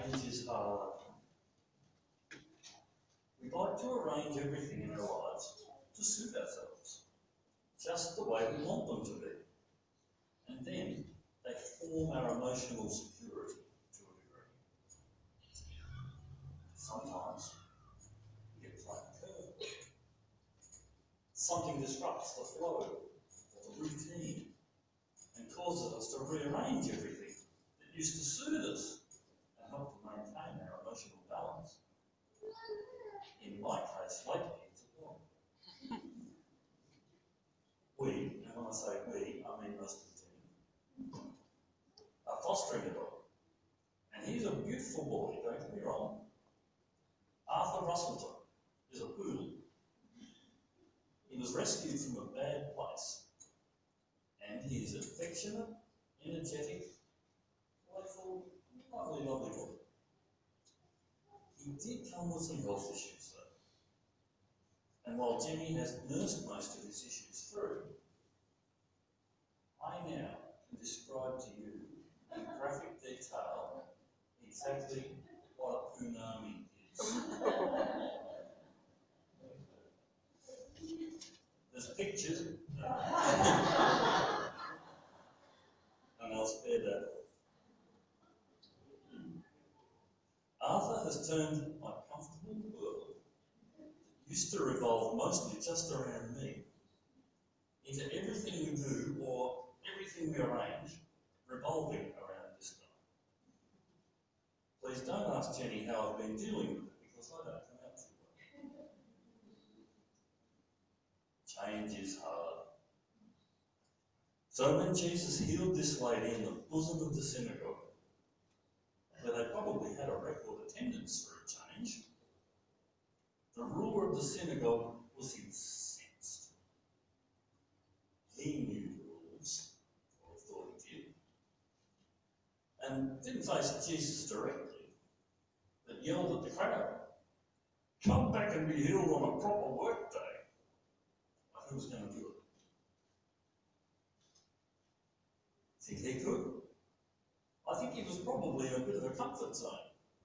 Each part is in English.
Change is hard. We like to arrange everything in our lives to suit ourselves, just the way we want them to be. And then they form our emotional security to a degree. Sometimes we get thrown a curve. Something disrupts the flow or the routine and causes us to rearrange everything that used to suit us and help to maintain our emotional balance. In my case, lately, it's a problem. We, and when I say we, I mean most of the team, are fostering a dog. And he's a beautiful boy, don't get me wrong. Arthur Russellton is a poodle. He was rescued from a bad place. And he is affectionate, energetic, playful, lovely boy. He did come with some health issues though. And while Jenny has nursed most of his issues through, I now can describe to you in graphic detail exactly what a punami is. There's pictures, and I'll spare that. Arthur has turned my comfortable world, that used to revolve mostly just around me, into everything we do or everything we arrange revolving around this guy. Please don't ask Jenny how I've been dealing with it, because I don't come out too well. Change is hard. So when Jesus healed this lady in the bosom of the synagogue, where they probably had a record attendance for a change, the ruler of the synagogue was incensed. He knew the rules, or thought he did, and didn't face Jesus directly, but yelled at the crowd, "Come back and be healed on a proper work day." Like, who was going to do it? Think he could? I think he was probably in a bit of a comfort zone.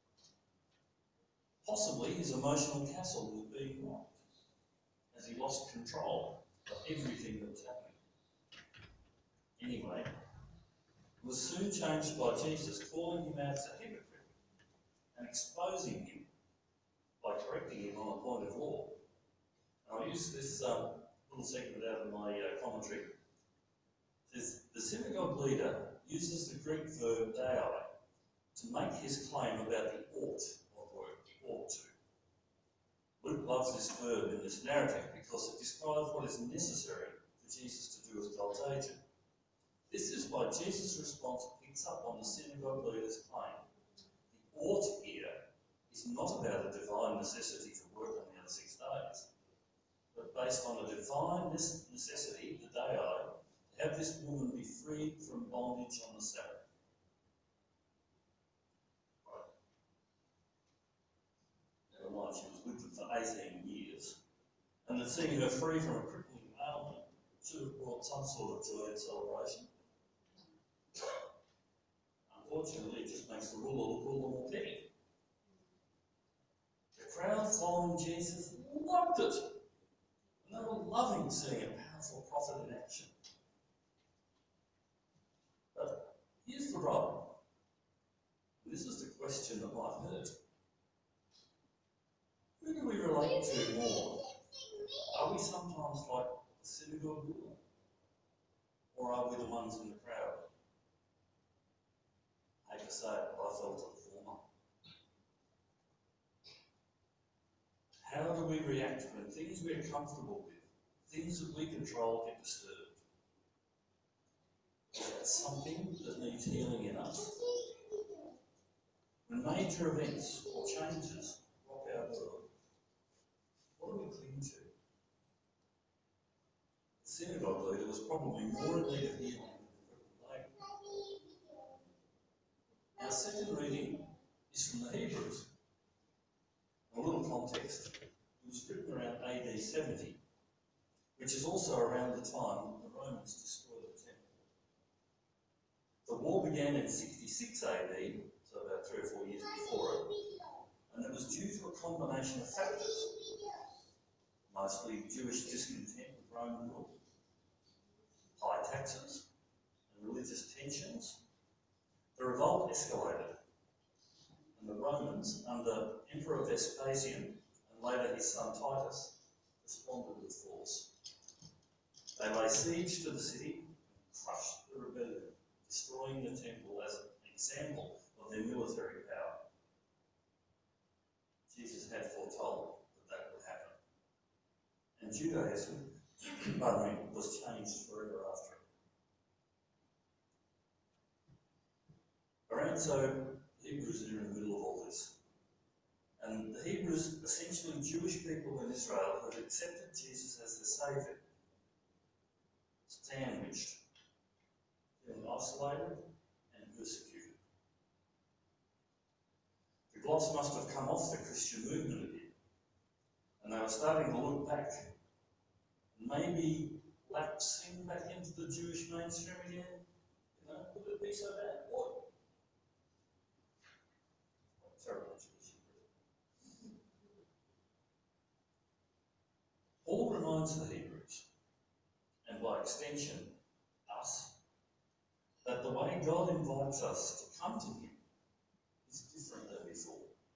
Possibly his emotional castle was being rocked as he lost control of everything that was happening. Anyway, it was soon changed by Jesus calling him out as a hypocrite and exposing him by correcting him on a point of law. And I'll use this little segment out of my commentary. It says, the synagogue leader uses the Greek verb dei to make his claim about the ought of work, the ought to. Luke loves this verb in this narrative because it describes what is necessary for Jesus to do as God's agent. This is why Jesus' response picks up on the synagogue leader's claim. The ought here is not about a divine necessity to work on the other 6 days, but based on a divine necessity, the dei, to have this woman be freed from bondage on the Sabbath. Right. Never mind, she was with them for 18 years, and that seeing her free from a crippling ailment should have brought some sort of joy and celebration. Unfortunately, it just makes the ruler look all the more petty. The crowd following Jesus loved it, and they were loving seeing a powerful prophet in action. But here's the rub. This is the question that might hurt. Who do we relate to more? Are we sometimes like the synagogue ruler? Or are we the ones in the crowd? I hate to say it, but I fell to the former. How do we react when things we're comfortable with, things that we control, get disturbed? Is that something that needs healing in us? When major events or changes rock our world, what do we cling to? The synagogue leader was probably more in need of healing than the crippled lady. Our second reading is from the Hebrews. A little context. It was written around AD 70, which is also around the time the Romans destroyed the temple. The war began in 66 AD, so about 3 or 4 years before. combination of factors, mostly Jewish discontent with Roman rule, high taxes and religious tensions. The revolt escalated, and the Romans, under Emperor Vespasian and later his son Titus, responded with force. They laid siege to the city and crushed the rebellion, destroying the temple as an example of their military power. Jesus had foretold that would happen. And Judaism, was changed forever after it. Around so, Hebrews are in the middle of all this. And the Hebrews, essentially Jewish people in Israel, who had accepted Jesus as their Saviour, sandwiched, feeling isolated and persecuted. The gloss must have come off the Christian movement a bit, and they were starting to look back, and maybe lapsing back into the Jewish mainstream again. You know, would it be so bad? What? Terrible Jewish. Paul reminds the Hebrews, and by extension, us, that the way God invites us to come to Him is different than before.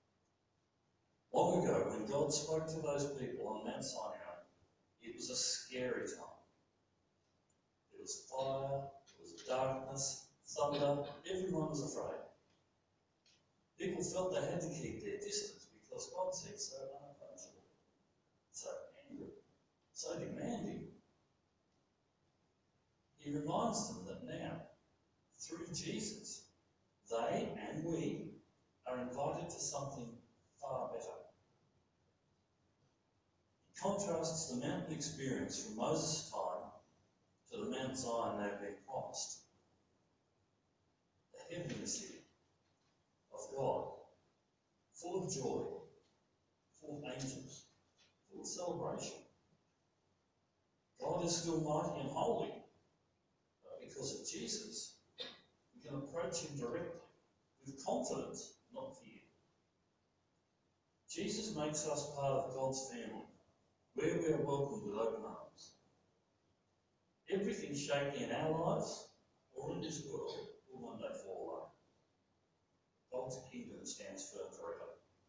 Long ago, when God spoke to those people on Mount Sinai, it was a scary time. There was fire, there was darkness, thunder, everyone was afraid. People felt they had to keep their distance because God said so unapproachable, so angry, so demanding. He reminds them that now, through Jesus, they and we are invited to something far better. He contrasts the mountain experience from Moses' time to the Mount Zion they've been promised. The heavenly city of God, full of joy, full of angels, full of celebration. God is still mighty and holy, but because of Jesus, we can approach Him directly, with confidence, not fear. Jesus makes us part of God's family, where we are welcomed with open arms. Everything shaky in our lives or in this world will one day fall away. God's kingdom stands firm forever.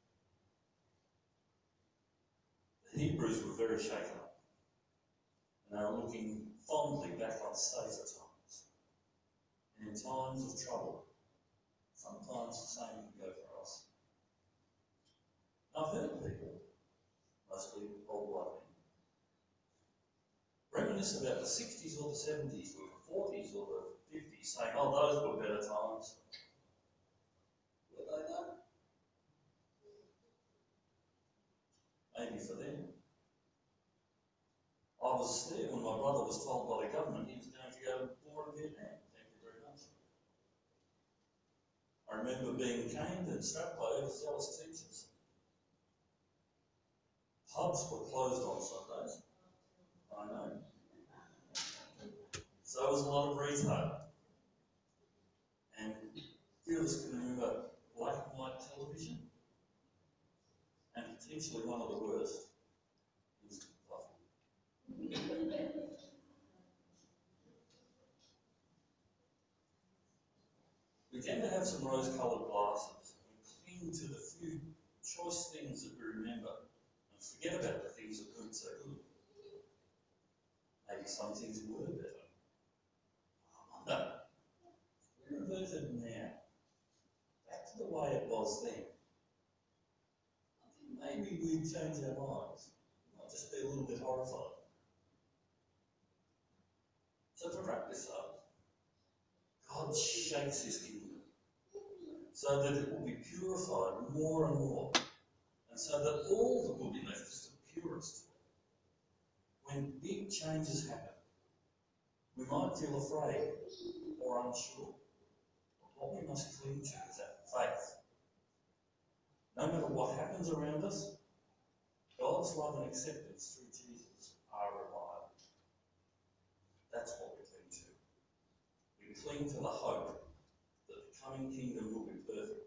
The Hebrews were very shaken up, and they were looking fondly back on safer times. And in times of trouble, sometimes the same can go for us. I've heard people, mostly old white men, reminisce about the 60s or the 70s or the 40s or the 50s, saying, oh, those were better times. Were they though? Maybe for them. I was there when my brother was told by the government he was going to go to war in Vietnam. Thank you very much. I remember being caned and strapped by overzealous teachers. Pubs were closed on Sundays. I know. So was a lot of retail. And few of us can remember black and white television, and potentially one of the worst is coffee. We tend to have some rose-coloured glasses and cling to the few choice things that we remember and forget about the things that weren't so good. Maybe some things were better. I wonder, if we reverted now back to the way it was then, I think maybe we'd change our minds. We might just be a little bit horrified. So to wrap this up, God shakes His kingdom so that it will be purified more and more, and so that all that will be left is the purest. When big changes happen, we might feel afraid or unsure. But what we must cling to is our faith. No matter what happens around us, God's love and acceptance through Jesus are reliable. That's what we cling to. We cling to the hope that the coming kingdom will be perfect,